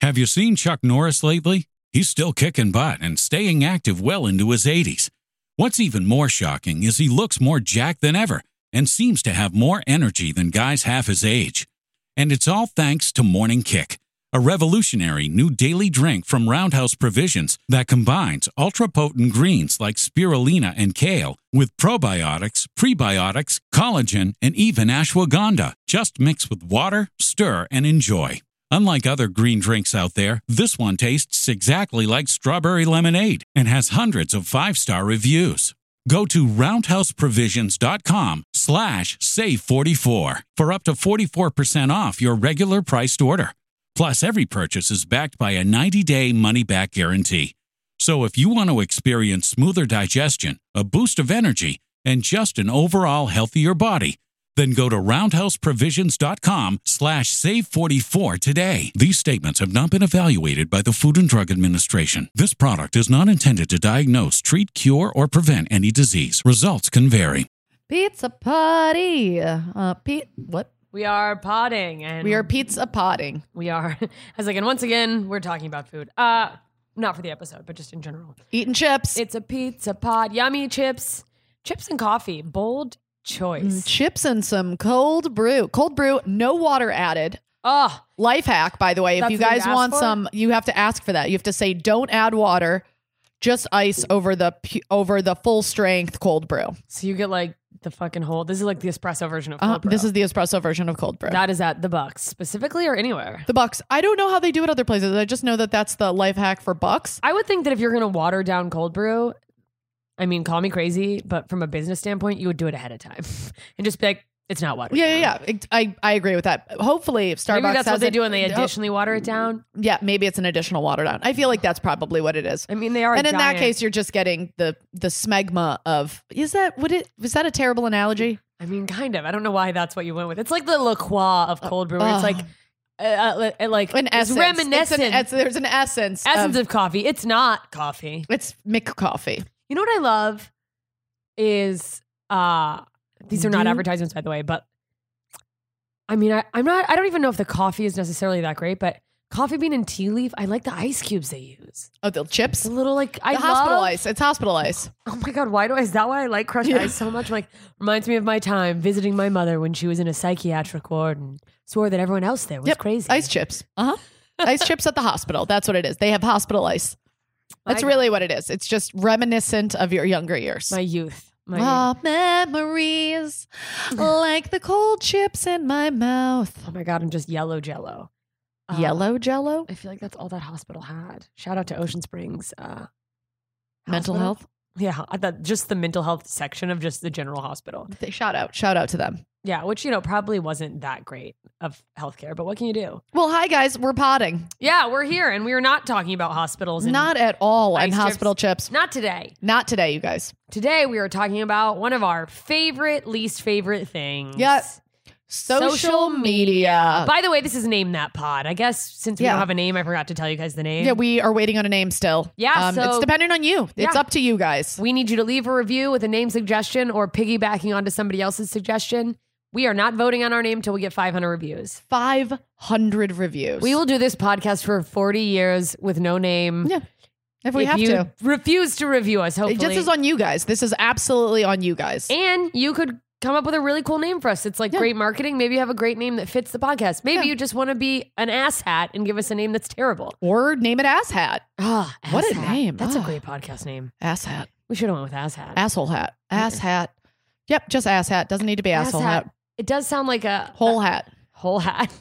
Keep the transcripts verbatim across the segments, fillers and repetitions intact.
Have you seen Chuck Norris lately? He's still kicking butt and staying active well into his eighties. What's even more shocking is he looks more jacked than ever and seems to have more energy than guys half his age. And it's all thanks to Morning Kick, a revolutionary new daily drink from Roundhouse Provisions that combines ultra-potent greens like spirulina and kale with probiotics, prebiotics, collagen, and even ashwagandha. Just mix with water, stir, and enjoy. Unlike other green drinks out there, this one tastes exactly like strawberry lemonade and has hundreds of five-star reviews. Go to roundhouseprovisions.com slash save44 for up to forty-four percent off your regular priced order. Plus, every purchase is backed by a ninety-day money-back guarantee. So if you want to experience smoother digestion, a boost of energy, and just an overall healthier body, then go to roundhouseprovisions.com slash save44 today. These statements have not been evaluated by the Food and Drug Administration. This product is not intended to diagnose, treat, cure, or prevent any disease. Results can vary. Pizza potty. Uh, Pete, what? We are potting. And We are pizza potting. We are. I was like, and once again, we're talking about food. Uh, not for the episode, but just in general. Eating chips. It's a pizza pod. Yummy chips. Chips and coffee. Bold choice. Mm, chips and some cold brew. Cold brew, no water added. Oh, Life hack, by the way. If That's you what you guys asked want for? some, you have to ask for that. You have to say, don't add water, just ice over the pu- over the full strength cold brew. so you get like the fucking whole. This is like the espresso version of Uh, cold brew. this is the espresso version of cold brew. That is at the Bucks specifically or anywhere. the Bucks. I don't know how they do it other places. I just know that that's the life hack for Bucks. I would think that if you're going to water down cold brew, I mean, call me crazy, but from a business standpoint, you would do it ahead of time and just be like, it's not watered Yeah, down. yeah, yeah. It- I, I agree with that. Hopefully, if Starbucks Maybe that's has what they it- do and they oh, additionally water it down. Yeah, maybe it's an additional water down. I feel like that's probably what it is. I mean, they are. And in giant. that case, you're just getting the the smegma of is that would it was that a terrible analogy? I mean, kind of. I don't know why that's what you went with. It's like the La Croix of cold brew. where it's Uh, like, uh, uh, like An it's essence. reminiscent. It's an, it's, there's an essence. essence of, of coffee. It's not coffee. it's Mick coffee. You know what I love is uh these are not Dude. advertisements, by the way, but I mean, I, I'm not. I don't even know if the coffee is necessarily that great, but coffee bean and tea leaf. I like the ice cubes they use. Oh, the chips. The little like I The hospital love, ice. It's hospital ice. Oh my god, why do I? Is that why I like crushed Yeah. ice so much? I'm like, reminds me of my time visiting my mother when she was in a psychiatric ward and swore that everyone else there was Yep. crazy. Ice chips. Uh huh. Ice chips at the hospital. That's what it is. They have hospital ice. That's My really what it is. It's just reminiscent of your younger years. my youth. My Ah, memories like the cold chips in my mouth. oh my god, I'm just yellow jello. Uh, Yellow Jello. I feel like that's all that hospital had. Shout out to Ocean Springs. Uh, Mental hospital? health. Yeah, I thought just the mental health section of just the general hospital. They shout out, shout out to them. Yeah, which, you know, probably wasn't that great of healthcare, but what can you do? Well, hi guys, we're potting. Yeah, we're here and we are not talking about hospitals. And Not at all ice and chips. hospital chips. Not today. Not today, you guys. Today we are talking about one of our favorite, least favorite things. Yeah. Social, media. By the way, this is Name That Pod. I guess since we Yeah. don't have a name, I forgot to tell you guys the name. Yeah, we are waiting on a name still. Yeah, Um, so- it's dependent on you. It's Yeah. up to you guys. We need you to leave a review with a name suggestion or piggybacking onto somebody else's suggestion. We are not voting on our name till we get five hundred reviews. five hundred reviews. We will do this podcast for forty years with no name. Yeah, if we if have you to. refuse to review us, hopefully. This is on you guys. This is absolutely on you guys. and you could come up with a really cool name for us. It's like Yeah. great marketing. Maybe you have a great name that fits the podcast. Maybe Yeah. you just want to be an ass hat and give us a name that's terrible. Or name it Ass Hat. Ah, What Ass a Hat. name. That's Ah. a great podcast name. Ass Hat. We should have went with Ass Hat. Asshole Hat. Ass Hat. Yep, just Ass Hat. Doesn't need to be Ass asshole hat. hat. It does sound like a Whole hat. whole hat,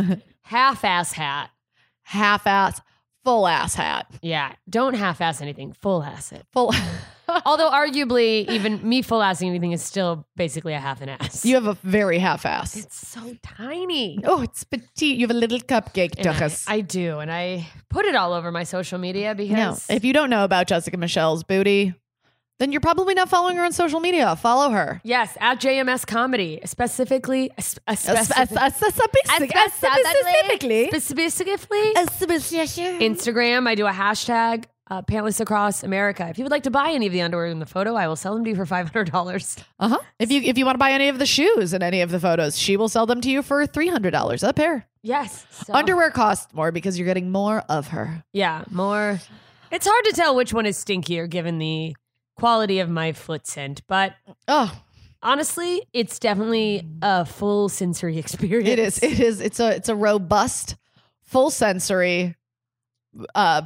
half ass hat. Half ass. Full ass hat. Yeah, don't half ass anything. Full ass it. Full. Although arguably, even me full assing anything is still basically a half an ass. You have a very half ass. It's so tiny. Oh, it's petite. You have a little cupcake, And I, Duchess. I do, and I put it all over my social media No, because if you don't know about Jessica Michelle's booty, then you're probably not following her on social media. Follow her. yes, at J M S Comedy, specifically, a, spe- a specific- Specifically. specifically, specifically, Instagram, I do a hashtag uh, Pantless Across America. If you would like to buy any of the underwear in the photo, I will sell them to you for five hundred dollars. Uh-huh. If you if you want to buy any of the shoes in any of the photos, she will sell them to you for three hundred dollars a pair. Yes. So, Underwear costs more because you're getting more of her. Yeah, more. It's hard to tell which one is stinkier given the quality of my foot scent, but Oh, honestly, it's definitely a full sensory experience. it is. It is. It's a it's a robust, full sensory, uh,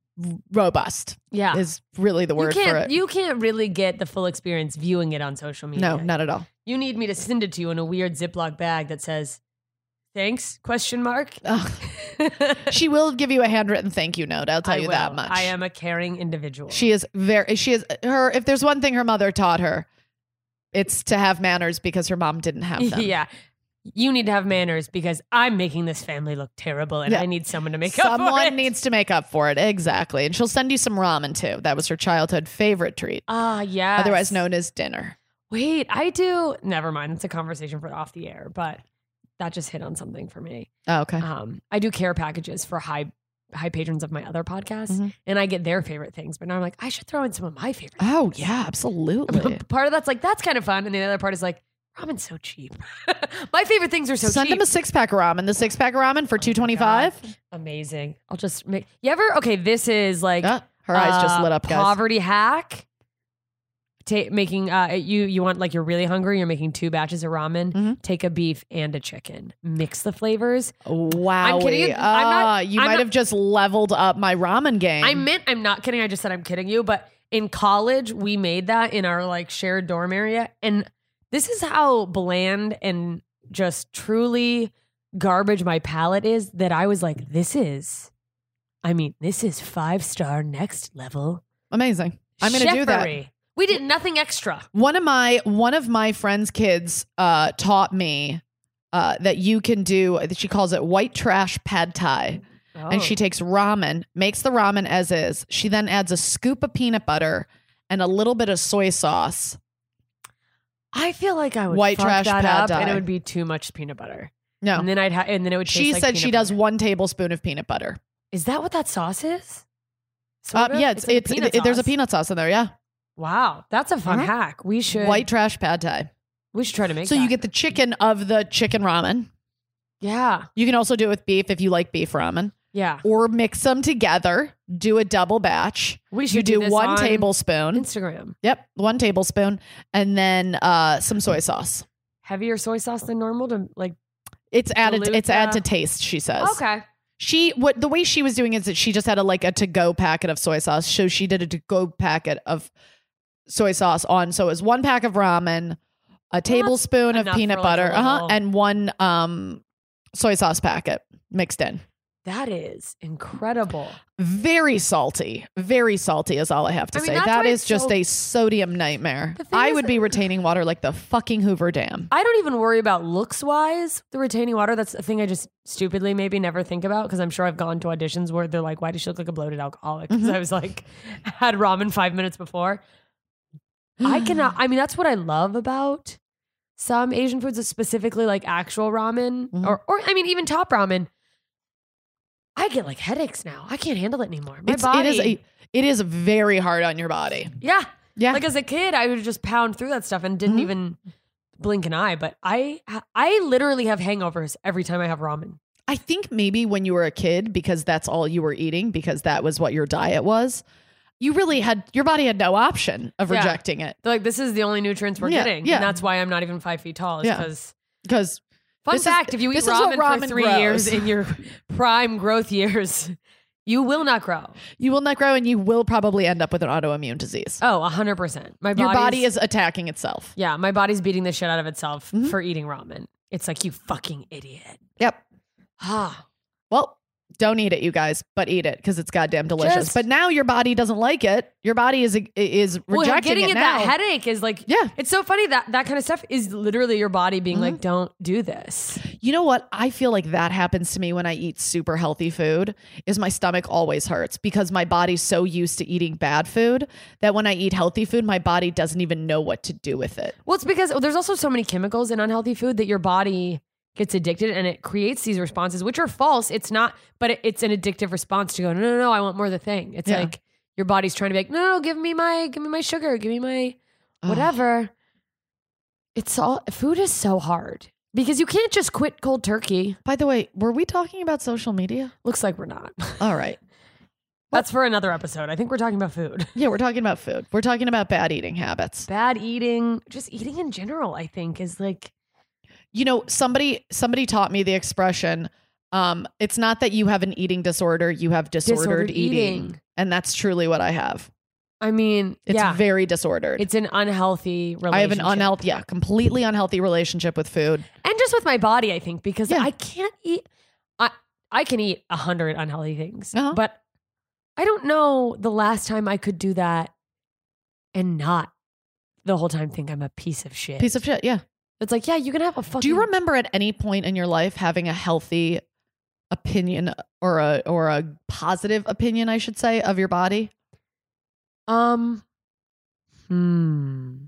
robust. Yeah. Is really the word you can't, for it. You can't really get the full experience viewing it on social media. No, not at all. You need me to send it to you in a weird Ziploc bag that says, thanks, question mark. Ugh. She will give you a handwritten thank you note. I'll tell I you will. that much. I am a caring individual. She is very. She is her. If there's one thing her mother taught her, it's to have manners because her mom didn't have them. Yeah. You need to have manners because I'm making this family look terrible and Yeah. I need someone to make up for Someone it. needs to make up for it. Exactly. And she'll send you some ramen too. That was her childhood favorite treat, Ah, yeah. otherwise known as dinner. Wait, I do. Never mind. It's a conversation for off the air, but that just hit on something for me. Oh, okay. Um, I do care packages for high high patrons of my other podcasts, Mhm. and I get their favorite things. But now I'm like, I should throw in some of my favorite. Oh, yeah, absolutely. Part of that's like that's kind of fun, and the other part is like ramen's so cheap. My favorite things are so Send cheap. them a six pack of ramen. The six pack of ramen for two twenty five. Amazing. I'll just make. You ever? Okay, this is like Yeah, her eyes just uh, lit up, guys. Poverty hack. Ta- making uh you you want like you're really hungry. You're making two batches of ramen. Mhm. Take a beef and a chicken. Mix the flavors. Wow. I'm kidding you. I'm not- you I'm might not- have just leveled up my ramen game. I meant I'm not kidding. I just said I'm kidding you. But in college, we made that in our like shared dorm area, and this is how bland and just truly garbage my palate is. That I was like, this is. I mean, this is five star next level. Amazing. I'm going to do that. Chefery. We did nothing extra. One of my one of my friend's kids uh, taught me uh, that you can do. She calls it white trash pad thai, and she Oh. takes ramen, makes the ramen as is. She then adds a scoop of peanut butter and a little bit of soy sauce. I feel like I would White fuck trash that pad up, and thai. it would be too much peanut butter. No, And then I'd ha- and then it would. Taste she like said peanut she does butter. one tablespoon of peanut butter. Is that what that sauce is? Uh, Sort of? yeah, it's, like a it's, peanut it- there's a sauce. peanut sauce in there. Yeah, Wow, that's a fun Mhm. hack. We should white trash pad thai. We should try to make. So that. you get the chicken of the chicken ramen. yeah, You can also do it with beef if you like beef ramen, yeah. or mix them together. Do a double batch. We should You do this one on tablespoon. Instagram. Yep, one tablespoon, and then uh, some soy sauce. Heavier soy sauce than normal to like. It's added. Dilute It's add the- to taste. She says. Okay. She what the way she was doing is that she just had a like a to go packet of soy sauce. So she did a to go packet of soy sauce on. So it was one pack of ramen, a tablespoon of enough peanut for, like, a butter, uh huh, little- and one um soy sauce packet mixed in. That is incredible. Very salty. Very salty is all I have to I mean, say. that's That why is it's just so- a sodium nightmare. The thing I is would that- be retaining water like the fucking Hoover Dam. I don't even worry about looks wise. The retaining water. That's a thing I just stupidly maybe never think about because I'm sure I've gone to auditions where they're like, "Why does she look like a bloated alcoholic?" Because Mhm. I was like, had ramen five minutes before. I cannot. I mean, that's what I love about some Asian foods, specifically like actual ramen, Mhm. or or I mean, even top ramen. I get like headaches now. I can't handle it anymore. My It's, body. it is a, it is very hard on your body. yeah. Yeah. Like as a kid, I would just pound through that stuff and didn't Mhm. even blink an eye. But I, I literally have hangovers every time I have ramen. I think maybe when you were a kid, because that's all you were eating, because that was what your diet was, you really had, your body had no option of Yeah. rejecting it. They're like, this is the only nutrients we're Yeah, getting. yeah. And that's why I'm not even five feet tall. Is Yeah. because Because fun This is- fact, if you eat this is what ramen, ramen for three grows. years in your prime growth years, you will not grow. you will not grow and you will probably end up with an autoimmune disease. Oh, a hundred percent. My Your body body's- is attacking itself. Yeah, my body's beating the shit out of itself Mhm. for eating ramen. It's like, you fucking idiot. Yep. Ah. Well, don't eat it, you guys, but eat it because it's goddamn delicious. Just- but now your body doesn't like it. Your body is is Well, rejecting getting it it now. that headache is like, Yeah. it's so funny that that kind of stuff is literally your body being Mhm. like, don't do this. You know what? I feel like that happens to me when I eat super healthy food is my stomach always hurts because my body's so used to eating bad food that when I eat healthy food, my body doesn't even know what to do with it. Well, it's because well, there's also so many chemicals in unhealthy food that your body gets addicted and it creates these responses, which are false. It's not, but it, it's an addictive response to go, no, no, no, I want more of the thing. It's Yeah. like your body's trying to be like, no, no, give me my, give me my sugar, give me my whatever. It's all, food is so hard because you can't just quit cold turkey. By the way, were we talking about social media? Looks like we're not. All right. That's for another episode. I think we're talking about food. Yeah, we're talking about food. We're talking about bad eating habits. Bad eating, just eating in general, I think is like, you know, somebody somebody taught me the expression, um, it's not that you have an eating disorder, you have disordered, Disordered eating. eating. And that's truly what I have. I mean, It's yeah, very disordered. it's an unhealthy relationship. I have an unhealthy, yeah, completely unhealthy relationship with food. And just with my body, I think, because Yeah. I can't eat, I, I can eat a hundred unhealthy things, Uh-huh. but I don't know the last time I could do that and not the whole time think I'm a piece of shit. Piece of shit, yeah. It's like, yeah, you can have a fucking. Do you remember at any point in your life having a healthy opinion or a or a positive opinion, I should say, of your body? Um, hmm.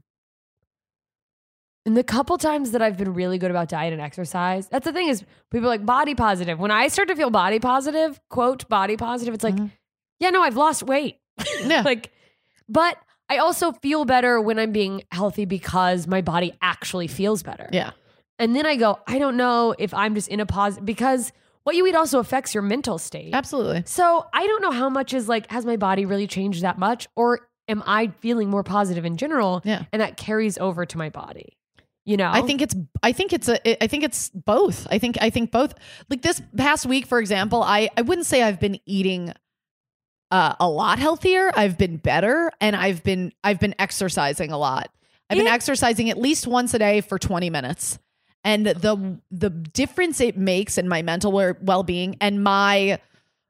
And the couple times that I've been really good about diet and exercise, that's the thing is people are like body positive. When I start to feel body positive, quote, body positive, it's like, Mhm. yeah, no, I've lost weight. Yeah. Like, but I also feel better when I'm being healthy because my body actually feels better. Yeah. And then I go, I don't know if I'm just in a positive, because what you eat also affects your mental state. Absolutely. So I don't know how much is like, has my body really changed that much? Or am I feeling more positive in general? Yeah. And that carries over to my body. You know? I think it's I think it's a I think it's both. I think I think both. Like this past week, for example, I I wouldn't say I've been eating uh, a lot healthier. I've been better, and I've been I've been exercising a lot. I've been Yeah. exercising at least once a day for twenty minutes. And the the difference it makes in my mental well-being and my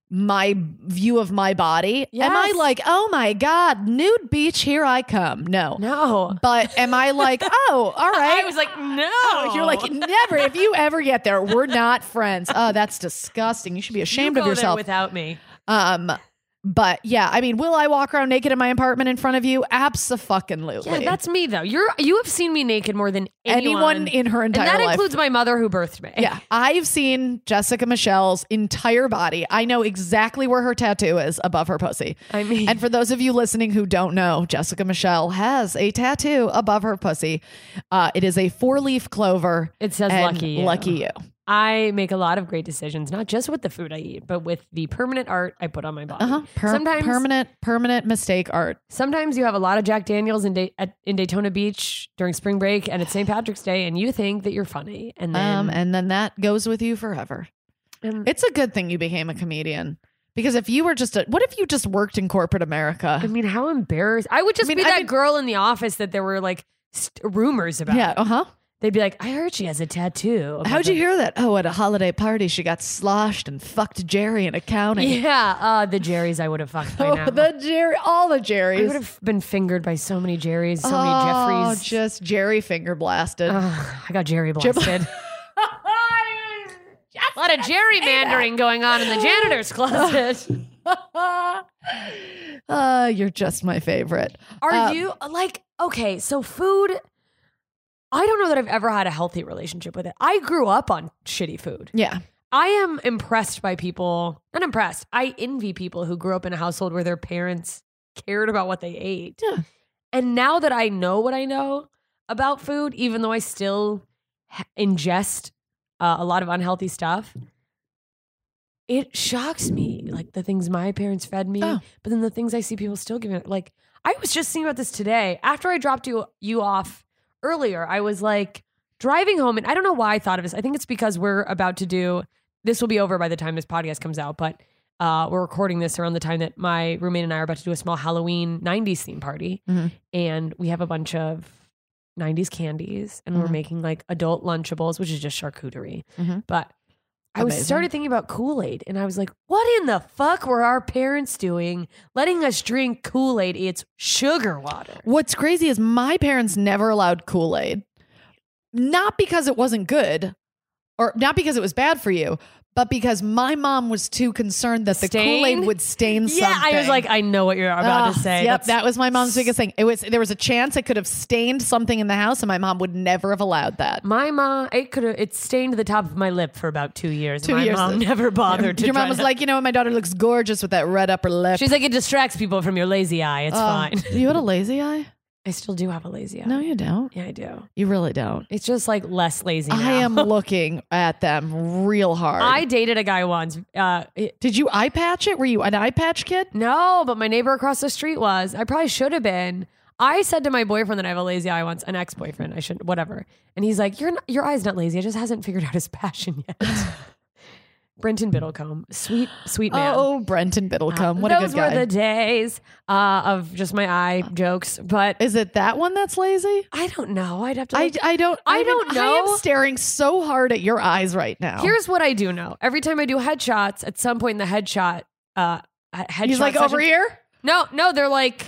my view of my body. Am I Yes. like, oh my God, nude beach, here I come? No. no. But am I like, oh, all right. I was like, no. Oh, you're like, never. If you ever get there, we're not friends. Oh, that's disgusting. You should be You ashamed go of there yourself. without me. Um, but yeah, I mean, will I walk around naked in my apartment in front of you? Abso-fucking-lutely. Yeah, that's me though. You're you have seen me naked more than anyone, anyone in her and entire that life. includes my mother who birthed me. Yeah, I've seen Jessica Michelle's entire body. I know exactly where her tattoo is above her pussy. I mean, And for those of you listening who don't know, Jessica Michelle has a tattoo above her pussy. Uh, it is a four-leaf clover. it says and lucky you. Lucky you. I make a lot of great decisions, not just with the food I eat, but with the permanent art I put on my body. Uh-huh. Per- sometimes, permanent, permanent mistake art. sometimes you have a lot of Jack Daniels in, da- at, in Daytona Beach during spring break, and it's Saint Patrick's Day, and you think that you're funny, and then Um, and then that goes with you forever. and, It's a good thing you became a comedian. Because if you were just a, what if you just worked in corporate America? I mean, how embarrassed! I would just I mean, be I that mean- girl in the office that there were like st- rumors about. Yeah, uh-huh. They'd be like, "I heard she has a tattoo." How'd you hear that? Oh, at a holiday party, she got sloshed and fucked Jerry in accounting. Yeah, uh, the Jerrys I would have fucked by Oh, now. the Jerry, all the I Jerrys. would have been fingered by so many Jerrys, so oh, many Jeffreys. just Jerry finger blasted. Ugh, I got Jerry blasted. A lot of gerrymandering going on in the janitor's closet. uh, you're just my favorite. Are Uh, you like, okay, so food, I don't know that I've ever had a healthy relationship with it. I grew up on shitty food. Yeah. I am impressed by people, not impressed. I envy people who grew up in a household where their parents cared about what they ate. Yeah. And now that I know what I know about food, even though I still ha- ingest uh, a lot of unhealthy stuff, it shocks me. Like the things my parents fed me, Oh. but then the things I see people still giving. Like I was just thinking about this today. After I dropped you you off earlier, I was like driving home, and I don't know why I thought of this. I think it's because we're about to do. This will be over by the time this podcast comes out, but uh, we're recording this around the time that my roommate and I are about to do a small Halloween nineties theme party, Mhm. and we have a bunch of nineties candies, and we're Mhm. making like adult Lunchables, which is just charcuterie, Mhm. but. I was Amazing. started thinking about Kool-Aid, and I was like, what in the fuck were our parents doing letting us drink Kool-Aid? It's sugar water. What's crazy is my parents never allowed Kool-Aid. Not because it wasn't good or not because it was bad for you, but because my mom was too concerned that the Stain? Kool-Aid would stain something. Yeah, I was like, I know what you're about Oh, to say. Yep, That's- that was my mom's biggest thing. It was there was a chance it could have stained something in the house, and my mom would never have allowed that. My mom, it could have, it stained the top of my lip for about two years. Two my years. mom never bothered to Your try mom was to- like, you know, my daughter looks gorgeous with that red upper lip. she's like, it distracts people from your lazy eye. It's Oh, fine. You had a lazy eye? I still do have a lazy eye. No, you don't. Yeah, I do. You really don't. It's just like less lazy now. I am looking at them real hard. I dated a guy once. Uh, it- Did you eye patch it? Were you an eye patch kid? no, but my neighbor across the street was. I probably should have been. I said to my boyfriend that I have a lazy eye once, an ex-boyfriend. I shouldn't, whatever. And he's like, "Your your eye's not lazy. It just hasn't figured out his passion yet." Brenton Biddlecombe, sweet, sweet man. Oh, Brenton Biddlecombe. What Those a good guy. were the days uh, of just my eye jokes. But Is it that one that's lazy? I don't know. I'd have to. I, Like, I don't I I'm- don't I am know. staring so hard at your eyes right now. here's what I do know. Every time I do headshots, at some point in the headshot, uh, headshot He's like session- over here. No, no, they're like,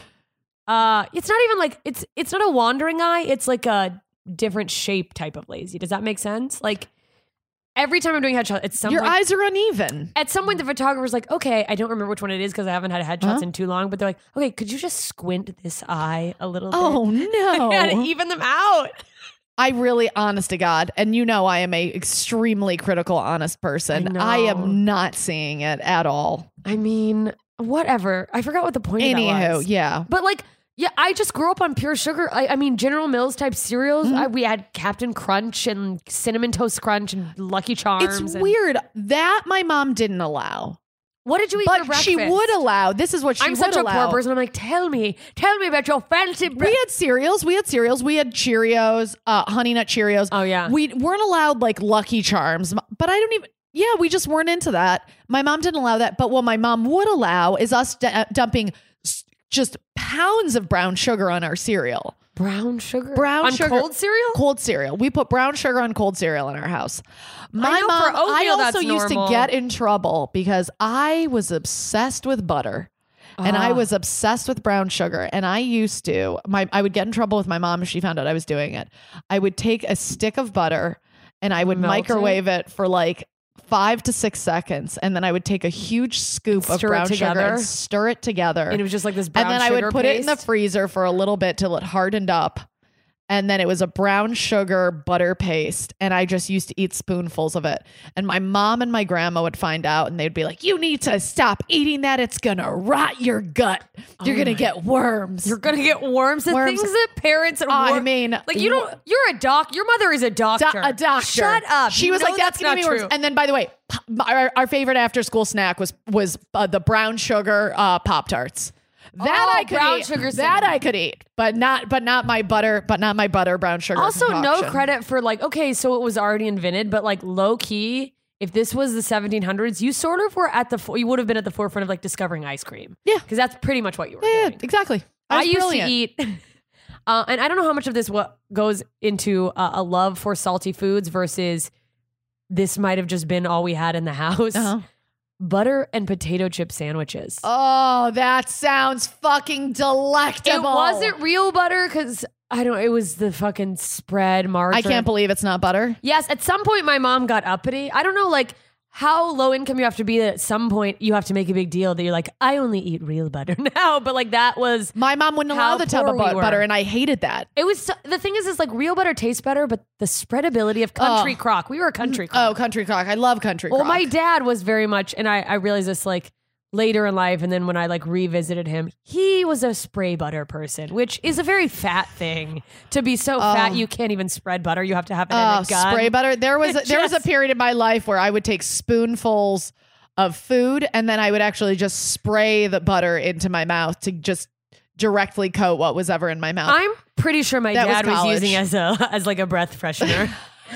uh, it's not even like it's it's not a wandering eye. It's like a different shape type of lazy. Does that make sense? Like every time I'm doing headshot, it's some Your point, eyes are uneven. at some point the photographer's like, okay, I don't remember which one it is because I haven't had headshots Huh? in too long. But they're like, okay, could you just squint this eye a little Oh bit? and no! even them out. I really, honest to God, and you know, I am a extremely critical, honest person. I I, know. am not seeing it at all. I mean, whatever. I forgot what the point of that Anywho, was. yeah. But like, yeah, I just grew up on pure sugar. I, I mean, General Mills type cereals. Mm-hmm. I, we had Captain Crunch and Cinnamon Toast Crunch and Lucky Charms. It's and- weird that my mom didn't allow, What did you eat for but breakfast? she would allow. This is what she I'm would such a allow. poor person. I'm like, tell me, tell me about your fancy We breakfast. had cereals. We had cereals. We had Cheerios, uh, Honey Nut Cheerios. Oh, yeah. We weren't allowed like Lucky Charms, but I don't even. Yeah, we just weren't into that. My mom didn't allow that. But what my mom would allow is us d- dumping s- just pounds of brown sugar on our cereal. Brown sugar? Brown on sugar. cold cereal? Cold cereal. We put brown sugar on cold cereal in our house. My know mom, for oatmeal I also that's used normal. to get in trouble because I was obsessed with butter. And I Ah. was obsessed with brown sugar. And I used to, my I would get in trouble with my mom if she found out I was doing it. I would take a stick of butter and I would Melt it? microwave it for like five to six seconds. And then I would take a huge scoop of Stir it brown sugar together? and stir it together. And it was just like this brown And then I would sugar put it in the paste? freezer for a little bit till it hardened up. And then it was a brown sugar butter paste. And I just used to eat spoonfuls of it. And my mom and my grandma would find out and they'd be like, you need to stop eating that. It's going to rot your gut. You're going to get worms. You're gonna get worms. The Worms. things that parents and I wor- mean, like you don't. You're a doc. Your mother is a Do- doctor. a doctor. Shut up. She You was know like, "That's, that's gonna not be true." worms." And then, by the way, p- our, our favorite after school snack was was uh, the brown sugar uh, Pop Tarts. That Oh, I could brown eat. sugar that cinnamon. I could eat, but not but not my butter, but not my butter brown sugar. Also, no concoction. credit for like, okay, so it was already invented, but like low key, if this was the seventeen hundreds, you sort of were at the, fo- you would have been at the forefront of like discovering ice cream. Yeah. Because that's pretty much what you were Yeah, doing. exactly. I was used brilliant. to eat, uh, and I don't know how much of this what goes into uh, a love for salty foods versus this might have just been all we had in the house. Uh-huh. Butter and potato chip sandwiches. Oh, that sounds fucking delectable. It wasn't real butter because I don't. It was the fucking spread margarine. I can't believe it's not butter. Yes, at some point my mom got uppity. I don't know, like how low income you have to be that at some point you have to make a big deal that you're like, I only eat real butter now. But like that was. My mom wouldn't How allow the tub poor of we bu- were. butter, and I hated that. It was so- the thing is, is like real butter tastes better, but the spreadability of country Oh. crock. We were a country crock. Oh, country crock. I love country Well, crock. my dad was very much, and I, I realized this like later in life, and then when I like revisited him, he was a spray butter person, which is a very fat thing to be so fat you can't even spread butter. You have to have it in Oh, a gun. spray butter. There was a, there was a Just- period in my life where I would take spoonfuls of food and then I would actually just spray the butter into my mouth to just directly coat what was ever in my mouth. I'm pretty sure my That was dad was, college. using as a as like a breath freshener.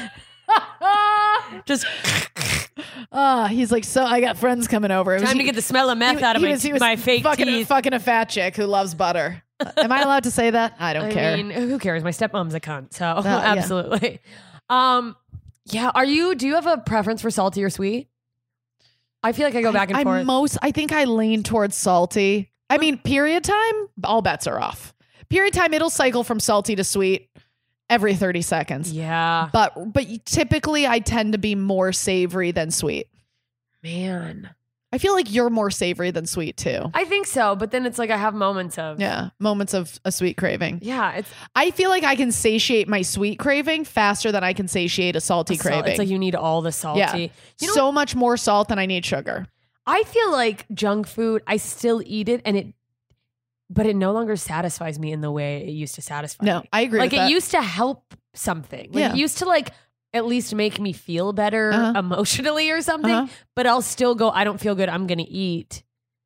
Just Ah, he's like, so I got friends coming over. It was- time to get the smell of meth he- out of he my, was- he was my fake fucking, teeth. fucking a fat chick who loves butter. Am I allowed to say that? I don't I care. mean, who cares? My stepmom's a cunt, so yeah. absolutely. Um, yeah. Are you? Do you have a preference for salty or sweet? I feel like I go back and I, forth. I most I think I lean towards salty. I mean, period time, all bets are off. Period time, it'll cycle from salty to sweet every thirty seconds. yeah. But but typically I tend to be more savory than sweet. Man. I feel like you're more savory than sweet too. I think so, but then it's like I have moments of Yeah, moments of a sweet craving. Yeah, it's I feel like I can satiate my sweet craving faster than I can satiate a salty a salt- craving. It's like you need all the salty. Yeah. You know, so much more salt than I need sugar. I feel like junk food, I still eat it and it but it no longer satisfies me in the way it used to satisfy No, me. I agree Like with it that. used to help something. Like Yeah. it used to like at least make me feel better Uh-huh. emotionally or something, Uh-huh. but I'll still go, I don't feel good, I'm going to eat.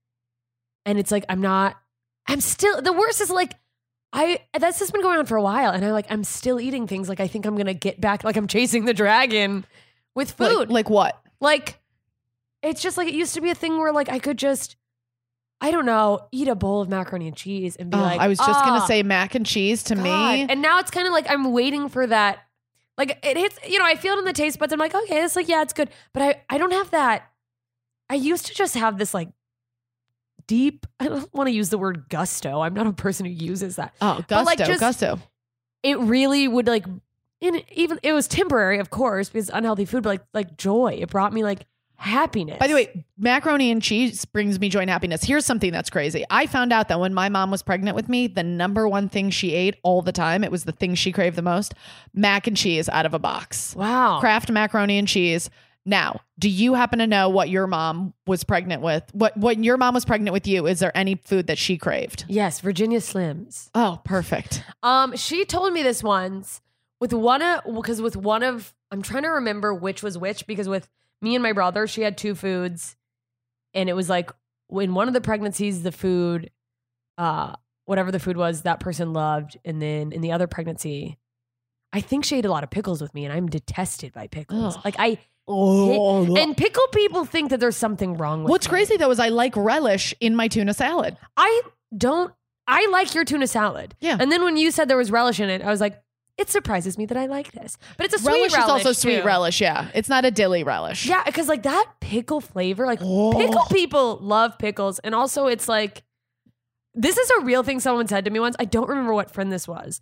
And it's like I'm not I'm still the worst is like I that's just been going on for a while and I like I'm still eating things like I think I'm going to get back like I'm chasing the dragon with food. Like, like what? Like, it's just like it used to be a thing where like I could just, I don't know, eat a bowl of macaroni and cheese and be Oh, like, I was just "Ah, gonna say mac and cheese to God." me. And now it's kind of like I'm waiting for that. Like it hits, you know, I feel it in the taste buds. I'm like, okay, it's like, yeah, it's good. But I, I don't have that. I used to just have this like deep, I don't want to use the word gusto. I'm not a person who uses that. Oh, But, gusto, like, just- gusto. It really would like, in even, it was temporary, of course, because unhealthy food, but like, like joy. It brought me like happiness. By the way, macaroni and cheese brings me joy and happiness. Here's something that's crazy. I found out that when my mom was pregnant with me, the number one thing she ate all the time, it was the thing she craved the most, mac and cheese out of a box. wow. Kraft macaroni and cheese. Now, do you happen to know what your mom was pregnant with? What when your mom was pregnant with you, is there any food that she craved? Yes, Virginia Slims. Oh, perfect. Um, she told me this once with one of because with one of I'm trying to remember which was which because with me and my brother, she had two foods, and it was like in one of the pregnancies, the food, uh, whatever the food was, that person loved, and then in the other pregnancy, I think she ate a lot of pickles with me, and I'm detested by pickles. Ugh. Like I Oh, and pickle people think that there's something wrong with what's me. crazy though is I like relish in my tuna salad. I don't. I like your tuna salad. Yeah. And then when you said there was relish in it, I was like, it surprises me that I like this. But it's a sweet Relish, relish. is also sweet too. relish. Yeah, it's not a dilly relish. Yeah, because like that pickle flavor, like Oh. pickle people love pickles. And also it's like, this is a real thing someone said to me once. I don't remember what friend this was.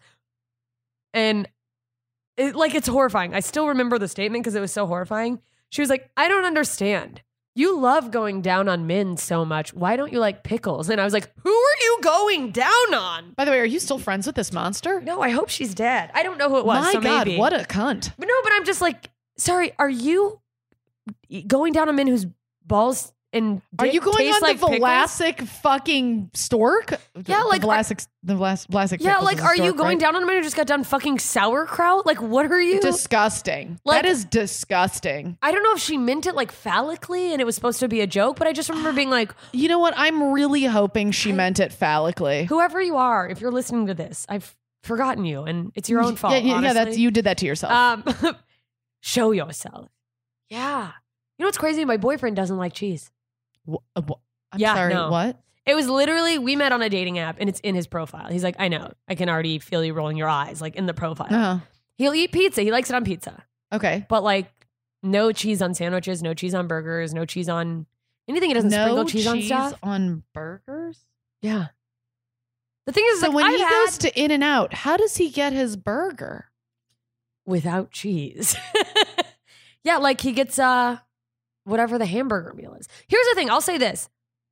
And it, like, it's horrifying. I still remember the statement because it was so horrifying. She was like, I don't understand. You love going down on men so much. Why don't you like pickles? And I was like, who are you going down on? By the way, are you still friends with this monster? No, I hope she's dead. I don't know who it was. My so God, maybe. what a cunt. But no, but I'm just like, sorry, are you going down on men whose balls and Are dick you going taste on like the pickles? Vlasic fucking stork? Yeah, like, the Vlasic, the Vlas, Vlasic. Yeah, pickles like, is a are you stork, going right? down on a man who just got done fucking sauerkraut? Like, what are you? Disgusting. Like- that is disgusting. I don't know if she meant it like phallically and it was supposed to be a joke, but I just remember being like, You know what? I'm really hoping she meant it phallically. whoever you are, if you're listening to this, I've forgotten you and it's your own fault. Yeah, yeah, yeah, that's honestly. you did that to yourself. Um, show yourself. Yeah. You know what's crazy? My boyfriend doesn't like cheese. Wh- uh, wh- I'm yeah, sorry. no. What? It was literally, we met on a dating app and it's in his profile. He's like, I know. I can already feel you rolling your eyes, like in the profile. Uh-huh. He'll eat pizza. He likes it on pizza. Okay. But like, no cheese on sandwiches, no cheese on burgers, no cheese on anything. He doesn't no sprinkle cheese, cheese on stuff. on burgers? Yeah. The thing is, So like, when I've he had goes to In-N-Out, how does he get his burger? without cheese. Yeah, like he gets uh whatever the hamburger meal is. Here's the thing. I'll say this.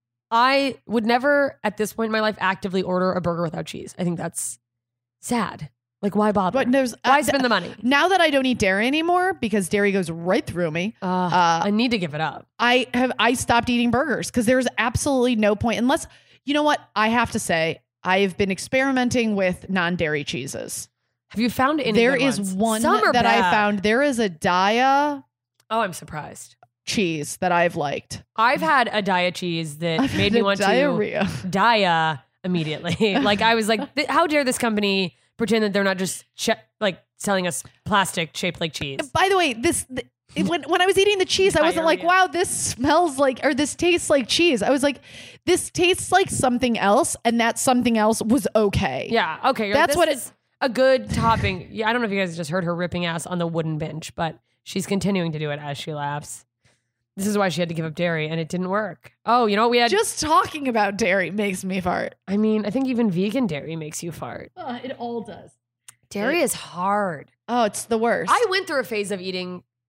I would never at this point in my life actively order a burger without cheese. I think that's sad. Like, why bother? But there's why uh, spend the money? now that I don't eat dairy anymore because dairy goes right through me. Uh, Uh, I need to give it up. I have I stopped eating burgers because there's absolutely no point unless you know what I have to say. I've been experimenting with non-dairy cheeses. Have you found any? There good is ones? one Some are that I bad. found. There is a Daiya Oh, I'm surprised. cheese that I've liked. I've had a diet cheese that I've made had me a want diarrhea. to die immediately. Like I was like, th- how dare this company pretend that they're not just ch- like selling us plastic shaped like cheese? By the way, this th- when when I was eating the cheese, I wasn't like, Diarrhea. wow, this smells like or this tastes like cheese. I was like, this tastes like something else, and that something else was okay. Yeah. Okay. That's this what it- is a good topping. Yeah. I don't know if you guys just heard her ripping ass on the wooden bench, but she's continuing to do it as she laughs. This is why she had to give up dairy and it didn't work. Oh, you know what we had? Just talking about dairy makes me fart. I mean, I think even vegan dairy makes you fart. it all does. Dairy is hard. Oh, it's the worst. I went through a phase of eating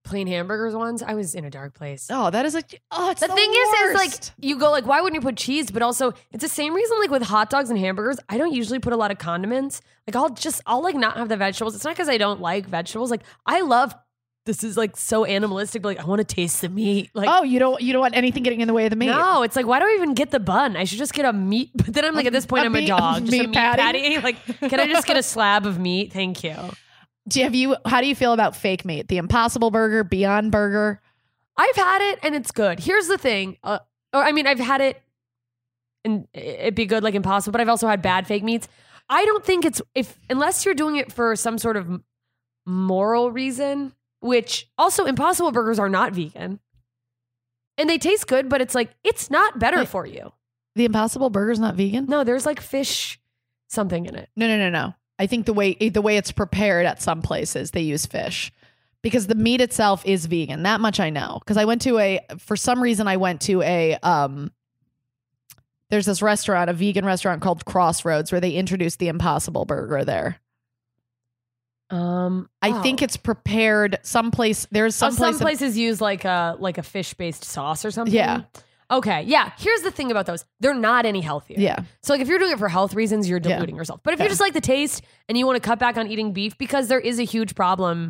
plain hamburgers once, I was in a dark place. Oh, that is like, oh, it's The, the, thing worst. is, is like you go like, why wouldn't you put cheese? But also, it's the same reason like with hot dogs and hamburgers. I don't usually put a lot of condiments. Like I'll just, I'll like not have the vegetables. It's not because I don't like vegetables. Like I love. This is like so animalistic. But like I want to taste the meat. Like oh, you don't you don't want anything getting in the way of the meat. no, it's like why do I even get the bun? I should just get a meat. But then I'm like at this point A I'm meat- a dog. a Just meat a meat patty? patty. Like can I just get a slab of meat? Thank you. Do you, have you? How do you feel about fake meat? The Impossible Burger, Beyond Burger. I've had it and it's good. Here's the thing. Uh, or I mean, I've had it and it'd be good like Impossible, but I've also had bad fake meats. I don't think it's if unless you're doing it for some sort of moral reason, which also Impossible Burgers are not vegan. And they taste good, but it's like it's not better Wait. for you. The Impossible Burger's not vegan. No, there's like fish something in it. No, no, no, no. I think the way the way it's prepared at some places they use fish because the meat itself is vegan. That much I know because I went to a for some reason I went to a um. There's this restaurant, a vegan restaurant called Crossroads, where they introduced the Impossible Burger there. Um, I oh. think it's prepared someplace. There's Oh, some, some place places use like a like a fish based sauce or something. Yeah. Okay. Yeah. Here's the thing about those: they're not any healthier. Yeah. So like if you're doing it for health reasons, you're Yeah. diluting yourself. But if Yeah. you just like the taste and you want to cut back on eating beef, because there is a huge problem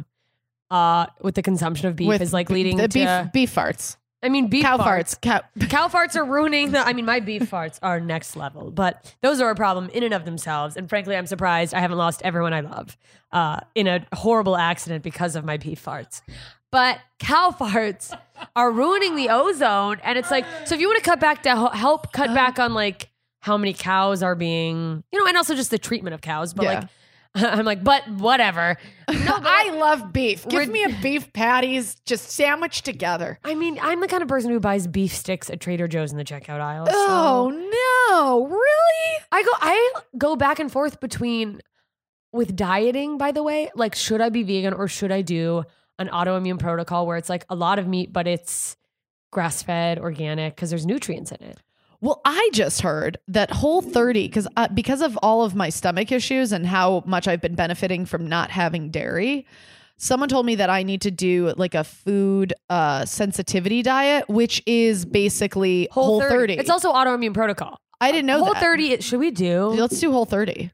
uh, with the consumption of beef, with is like b- leading the to. beef beef farts, I mean, beef cow farts. farts, cow. Cow farts are ruining the. I mean, my beef farts are next level, but those are a problem in and of themselves. And frankly, I'm surprised I haven't lost everyone I love uh, in a horrible accident because of my beef farts. But cow farts are ruining the ozone, and it's like so. If you want to cut back to ho- help cut back on like how many cows are being, you know, and also just the treatment of cows. But Yeah. like, I'm like, but whatever. No, but I like- love beef. Give Rid- me a beef patties just sandwiched together. I mean, I'm the kind of person who buys beef sticks at Trader Joe's in the checkout aisle. so- Oh no, really? I go I go back and forth between with dieting, by the way, like should I be vegan or should I do an autoimmune protocol where it's like a lot of meat, but it's grass-fed, organic, because there's nutrients in it. Well, I just heard that Whole thirty, because uh, because of all of my stomach issues and how much I've been benefiting from not having dairy, someone told me that I need to do like a food uh, sensitivity diet, which is basically Whole, thirty. It's also autoimmune protocol. I didn't know Whole that. thirty, it- should we do? Let's do Whole thirty.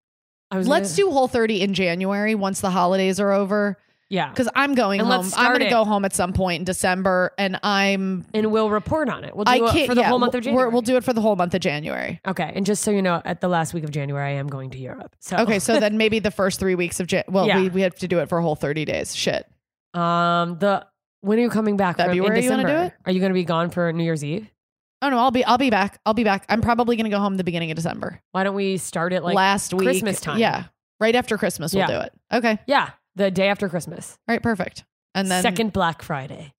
I was Let's gonna- do Whole thirty in January once the holidays are over. Yeah. Because I'm going And home. let's I'm start going to it. go home at some point in December, and I'm. And we'll report on it. We'll do I it can't for the yeah, whole month of we're- January. We'll do it for the whole month of January. Okay. And just so you know, at the last week of January, I am going to Europe. So Okay, so then maybe the first three weeks of Jan. Well, Yeah. we, we have to do it for a whole thirty days. Shit. um the when are you coming back? from- in February, you wanna do December? it? Are you going to be gone for New Year's Eve? Oh no, I'll be I'll be back. I'll be back. I'm probably going to go home the beginning of December. Why don't we start it like Last week, Christmas time? Yeah, right after Christmas, we'll Yeah. do it. Okay, Yeah, the day after Christmas. all right, perfect. And then Second Black Friday.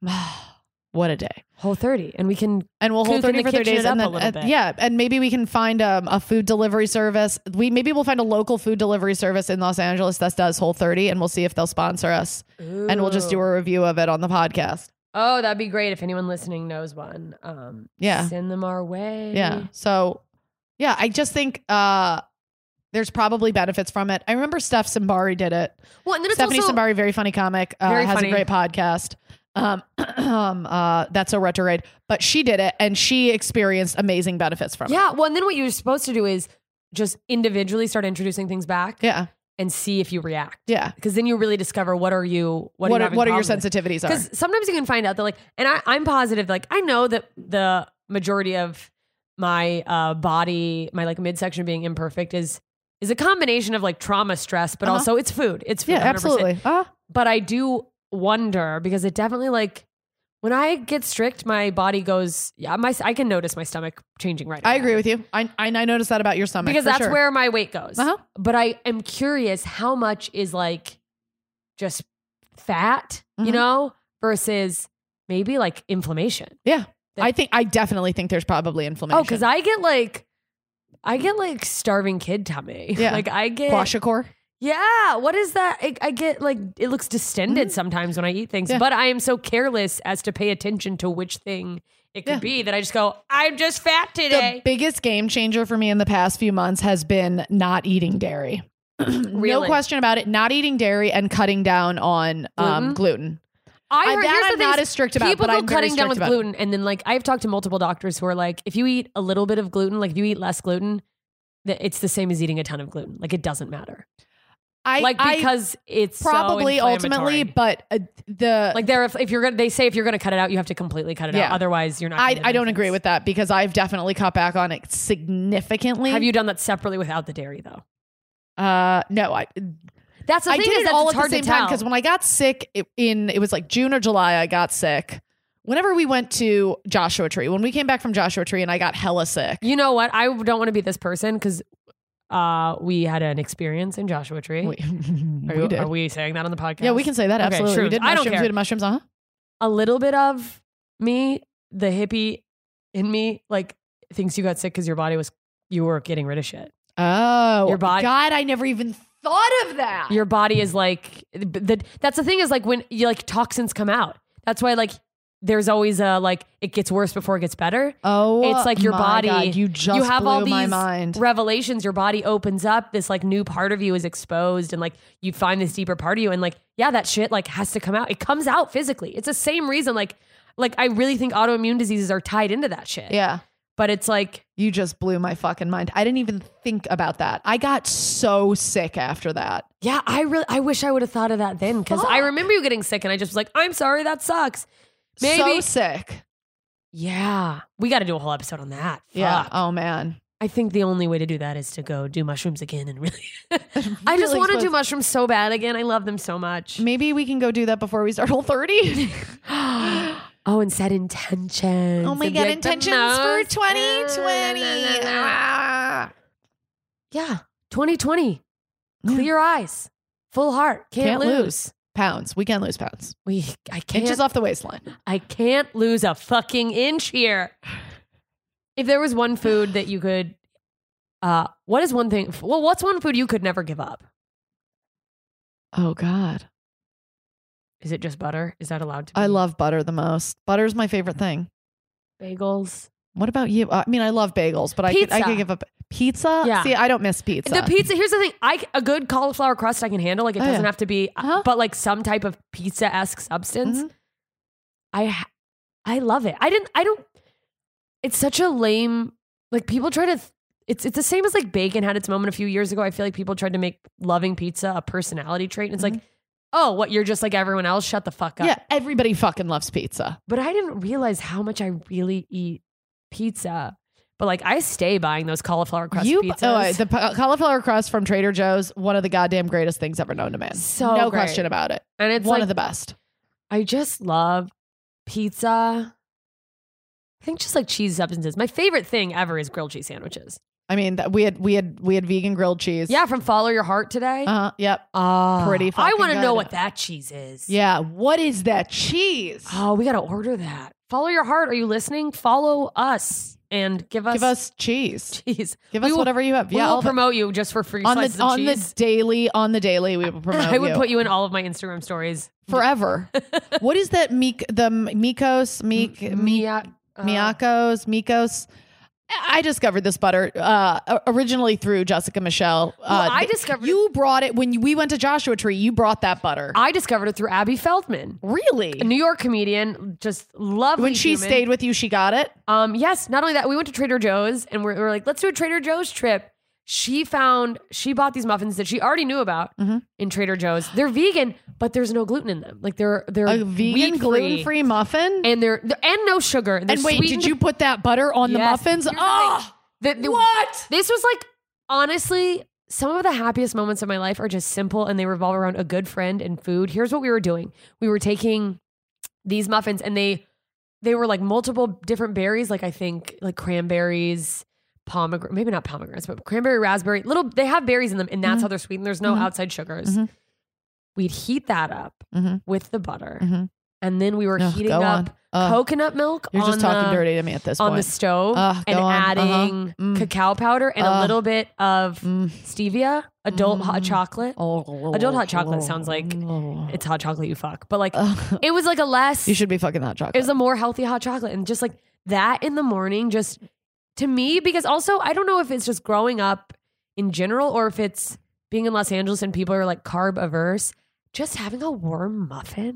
what a day. Whole thirty. And we can And we'll hold Cook in thirty the for thirty kitchen days, it and up then a little uh, bit. yeah, and maybe we can find um, a food delivery service. We maybe we'll find a local food delivery service in Los Angeles that does Whole thirty, and we'll see if they'll sponsor us, and we'll just do a review of it on the podcast. Oh, that'd be great if anyone listening knows one. Um Yeah. Send them our way. Yeah. So, yeah, I just think uh, there's probably benefits from it. I remember Steph Simbari did it. Well, and then it's Stephanie also Simbari, very funny comic, uh, Very has funny. a great podcast. Um, um, uh, that's so retrograde, but she did it and she experienced amazing benefits from it. Yeah. Well, and then what you're supposed to do is just individually start introducing things back Yeah. and see if you react. Yeah. Because then you really discover what are you what, What, are, are, you what are your having problems with. sensitivities are. Because sometimes you can find out that like, and I, I'm positive, like I know that the majority of my uh, body, my like midsection being imperfect is is a combination of like trauma, stress, but Uh-huh. also it's food. It's food. Yeah, one hundred percent. absolutely. Uh, But I do wonder because it definitely like when I get strict, my body goes. Yeah, my I can notice my stomach changing right. I away. agree with you. I, I I noticed that about your stomach because for that's sure. where my weight goes. Uh-huh. But I am curious how much is like just fat, Mhm. you know, versus maybe like inflammation. Yeah, I think I definitely think there's probably inflammation. Oh, because I get like, I get like starving kid tummy. Yeah. like I get. kwashiorkor. Yeah, what is that? I, I get like it looks distended sometimes when I eat things, Mm-hmm. Yeah. but I am so careless as to pay attention to which thing it could Yeah. be that I just go, I'm just fat The today. biggest game changer for me in the past few months has been not eating dairy. No Really? question about it. Not eating dairy and cutting down on um, gluten. I heard, that here's the I'm thing not is as strict about, people but go I'm very cutting down strict with about. gluten, and then like I've talked to multiple doctors who are like, if you eat a little bit of gluten, like if you eat less gluten, that it's the same as eating a ton of gluten. Like it doesn't matter. I Like I because it's probably so ultimately, inflammatory. but uh, the Like there, if, if you're gonna, they say if you're gonna cut it out, you have to completely cut it Yeah. out. Otherwise, you're not. I getting the I don't benefits. agree with that because I've definitely cut back on it significantly. Have you done that separately without the dairy though? Uh, no, I That's the I thing did is it that all it's at the hard same to time tell. because when I got sick it, in it was like June or July, I got sick. Whenever we went to Joshua Tree, when we came back from Joshua Tree, and I got hella sick. You know what? I don't want to be this person because uh, we had an experience in Joshua Tree. We, are, we you- did. are we saying that on the podcast? Yeah, we can say that. Okay, Absolutely. We shrooms. did I don't mushrooms. care. We did mushrooms, uh huh. A little bit of me, the hippie in me, like thinks you got sick because your body was, you were getting rid of shit. Oh, Your body- God, I never even thought of that. Your body is like, the, that's the thing is like when you like toxins come out. That's why like there's always a like it gets worse before it gets better. oh, It's like your my body. God, you just you have blew all these my mind. revelations. Your body opens up. This like new part of you is exposed, and like you find this deeper part of you. And like yeah, that shit like has to come out. It comes out physically. It's the same reason. Like like I really think autoimmune diseases are tied into that shit. Yeah. But it's like You just blew my fucking mind. I didn't even think about that. I got so sick after that. yeah, I really I wish I would have thought of that then because I Fuck. remember you getting sick, and I just was like, I'm sorry, that sucks. So Maybe sick. yeah, we got to do a whole episode on that. Yeah. Fuck. Oh man. I think the only way to do that is to go do mushrooms again and really. I just Really want to do supposed- mushrooms so bad again. I love them so much. Maybe we can go do that before we start Whole thirty. Oh, and set intentions. Oh my And be God, like, the intentions for most- twenty twenty. Ah. Yeah, twenty twenty. Clear your eyes, full heart. Can't, Can't lose. lose. Pounds. We can lose pounds. We. I can't. Inches off the waistline. I can't lose a fucking inch here. If there was one food that you could, uh, what is one thing? Well, what's one food you could never give up? Oh God. Is it just butter? Is that allowed to be? I love butter the most. Butter's my favorite thing. bagels. What about you? I mean, I love bagels, but I could, I Pizza. could give up pizza. Yeah. See, I don't miss pizza. The pizza. Here's the thing. I a good cauliflower crust I can handle. Like it Oh, doesn't yeah. have to be, Uh-huh. but like some type of pizza esque substance. Mhm. I ha- I love it. I didn't. I don't. It's such a lame. Like people try to. Th- it's it's the same as like bacon had its moment a few years ago. I feel like people tried to make loving pizza a personality trait. And it's like, oh, what you're just like everyone else. Shut the fuck up. Yeah, everybody fucking loves pizza. But I didn't realize how much I really eat pizza. But like I stay buying those cauliflower crust You, pizzas. oh, uh, the pa- cauliflower crust from Trader Joe's, one of the goddamn greatest things ever known to man. So no great. question about it. and it's one like of the best. I just love pizza. I think just like cheese substances. My favorite thing ever is grilled cheese sandwiches. I mean, that we had we had we had vegan grilled cheese. Yeah, from Follow Your Heart today. Uh huh. Yep. Ah, pretty I fucking want to know good. what that cheese is. Yeah. What is that cheese? Oh, we got to order that. Follow Your Heart. Are you listening? Follow us and give us Give us cheese. cheese. Give We us will- whatever you have. We Yeah. will all the- promote you just for free on slices the of on cheese. the daily on the daily we will promote I would you. put you in all of my Instagram stories forever. What is that? Meek the Mikos Meek Meek Mia, uh, Miyakos Mikos. I discovered this butter uh, originally through Jessica Michelle. Uh, Well, I th- discovered you brought it when you, we went to Joshua Tree. You brought that butter. I discovered it through Abby Feldman, really? a New York comedian, just lovely. When she human. stayed with you, she got it. Um, yes, not only that, we went to Trader Joe's and we're, we were like, let's do a Trader Joe's trip. She found, she bought these muffins that she already knew about Mhm. in Trader Joe's. They're vegan, but there's no gluten in them. Like they're, they're A vegan wheat-free, gluten free muffin. and they're, they're and no sugar. They're And wait, sweetened- did you put that butter on the Yes. muffins? Here's the Oh, thing. The- the- what? This was like, honestly, some of the happiest moments of my life are just simple and they revolve around a good friend and food. Here's what we were doing. We were taking these muffins and they, they were like multiple different berries, like I think like cranberries, pomegranate, maybe not pomegranates, but cranberry, raspberry, little, they have berries in them and that's Mhm. how they're sweetened. There's no Mhm. outside sugars. Mhm. We'd heat that up Mhm. with the butter. Mhm. And then we were Ugh, heating go up on. Ugh. coconut milk You're just on talking the, dirty to me at this on point. the stove Ugh, and go on. adding Uh-huh. Mm. cacao powder and a Ugh. little bit of Mm. stevia, adult hot Mm. chocolate. Oh, Adult hot chocolate sounds like Oh. It's hot chocolate you fuck. But like Ugh. it was like a less You should be fucking hot chocolate. it was a more healthy hot chocolate. And just like that in the morning, just to me, because also I don't know if it's just growing up in general or if it's being in Los Angeles and people are like carb averse, just having a warm muffin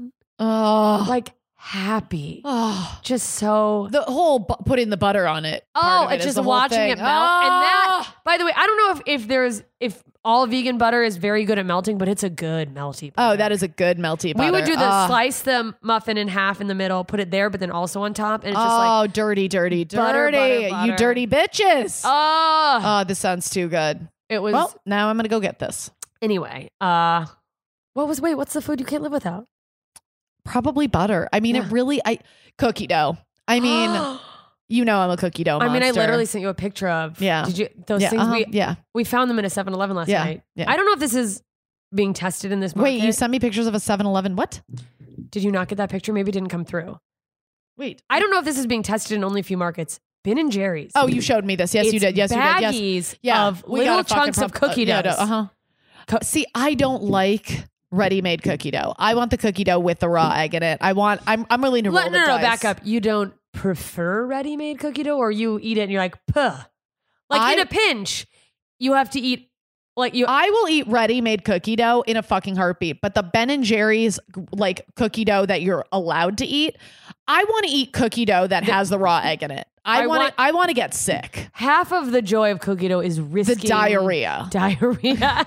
Oh, like happy. oh. Just so. The whole bu- putting the butter on it. Oh, part of it it's is just the whole watching thing. it melt. And that, Ah! by the way, I don't know if, if there's, if all vegan butter is very good at melting, but it's a good melty butter. Oh, that is a good melty butter. We would do the Ah. slice the muffin in half in the middle, put it there, but then also on top. And it's just Oh, like, dirty, dirty, dirty. butter, butter, You butter. dirty bitches. oh, Oh, this sounds too good. it was. Well, now I'm going to go get this. Anyway, uh, what was, wait, what's the food you can't live without? Probably butter. I mean, Yeah. it really, I, cookie dough. I mean, you know, I'm a cookie dough I monster. mean, I literally sent you a picture of. Yeah. Did you, those yeah, things uh-huh, we, yeah. we found them in a seven eleven last Yeah, night. yeah. I don't know if this is being tested in this market. Wait, you sent me pictures of a seven eleven. What? Did you not get that picture? Maybe it didn't come through. Wait. I don't know if this is being tested in only a few markets. Ben and Jerry's. Oh, you showed me this. Yes, you It's did. Yes, you did. Yes. baggies Yeah. of we little got a fucking chunks of prop- cookie uh, dough. yeah, uh-huh. Co- See, I don't like ready-made cookie dough. I want the cookie dough with the raw egg in it. I want. I'm. I'm willing to roll Let, the no, no, no, dice. back up. You don't prefer ready-made cookie dough, or you eat it and you're like, puh. Like I- in a pinch, you have to eat. Like you. I will eat ready-made cookie dough in a fucking heartbeat. But the Ben and Jerry's like cookie dough that you're allowed to eat, I want to eat cookie dough that has the raw egg in it. I, I want. want- to, I want to get sick. half of the joy of cookie dough is The risking diarrhea. Diarrhea,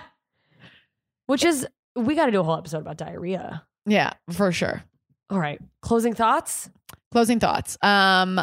which is we got to do a whole episode about diarrhea. Yeah, for sure. All right, closing thoughts. Closing thoughts. Um, uh,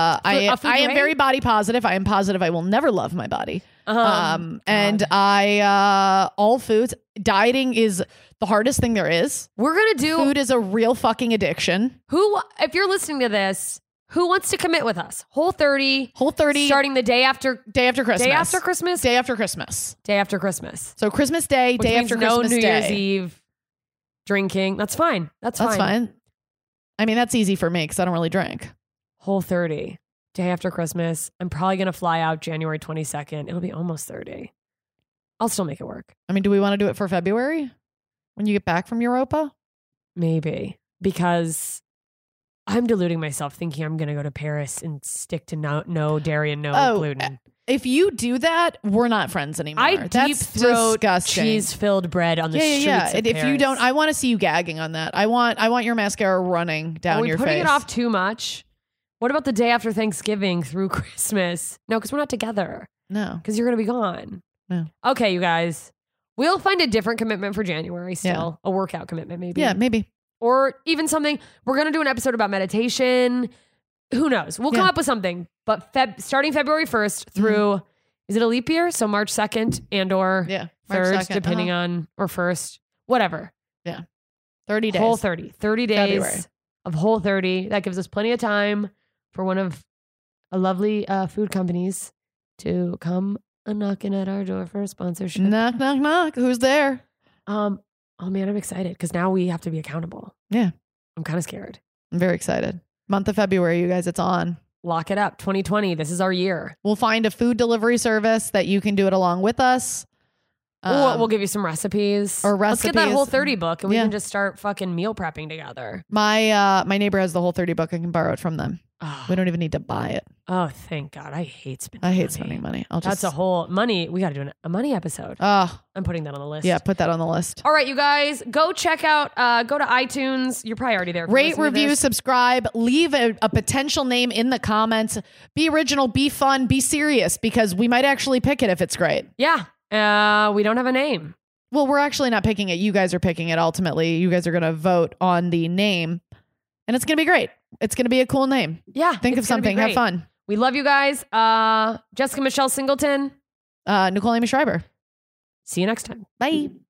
I a food I you am hate? very body positive. I am positive I will never love my body. Um, Um, and God. I uh, all foods. Dieting is the hardest thing there is. we're gonna do Food is a real fucking addiction. who. If you're listening to this, who wants to commit with us? Whole thirty. Whole thirty Starting the day after day after Christmas. day after Christmas. Day after Christmas. Day after Christmas. So Christmas Day, Which day means after no Christmas New Day. Year's Eve drinking. That's fine. That's, That's fine. fine. I mean, that's easy for me because I don't really drink. Whole thirty. Day after Christmas. I'm probably gonna fly out January twenty-second. It'll be almost thirty. I'll still make it work. I mean, do we want to do it for February when you get back from Europa? Maybe. Because I'm deluding myself thinking I'm gonna go to Paris and stick to no, no dairy and no Oh, gluten. If you do that, we're not friends anymore. I deep That's throat disgusting. cheese filled bread on the yeah, streets yeah, yeah. of And if you Paris. don't, I want to see you gagging on that. I want, I want your mascara running down Are we your putting face. it off too much? What about the day after Thanksgiving through Christmas? No, because we're not together. No. Because you're going to be gone. No. Okay, you guys. We'll find a different commitment for January still. A workout commitment, maybe. Yeah, maybe. Or even something. We're going to do an episode about meditation. Who knows? We'll come Yeah. up with something. But Feb- starting February first through, is it a leap year? So March second and or Yeah. March third, second, depending uh-huh. on, or first, whatever. thirty days. Whole thirty. thirty days February. of Whole thirty. That gives us plenty of time for one of a lovely uh, food companies to come a knocking at our door for a sponsorship. Knock, knock, knock. Who's there? Um, oh man, I'm excited because now we have to be accountable. Yeah. I'm kind of scared. I'm very excited. Month of February, you guys, it's on. Lock it up. twenty twenty. This is our year. We'll find a food delivery service that you can do it along with us. We'll- Um, we'll give you some recipes. or Let's get that recipes. Whole thirty book and we Yeah. can just start fucking meal prepping together. My uh, my neighbor has the Whole thirty book. I can borrow it from them. Oh, We don't even need to buy it. oh, thank God. I hate spending I hate money. spending money. I'll just. That's a whole money. We got to do an, a money episode. Oh, I'm putting that on the list. yeah. Put that on the list. All right, you guys, go check out, uh, go to iTunes. You're probably already there. if you're Rate, listening to review, this. subscribe, leave a, a potential name in the comments. Be original, be fun, be serious because we might actually pick it if it's great. Yeah. Uh, we don't have a name. Well, we're actually not picking it. You guys are picking it ultimately. You guys are going to vote on the name and it's going to be great. It's going to be a cool name. Yeah. Think it's of gonna be something. Have great. fun. We love you guys. Uh, Jessica Michelle Singleton. Uh, Nicole Amy Schreiber. See you next time. Bye.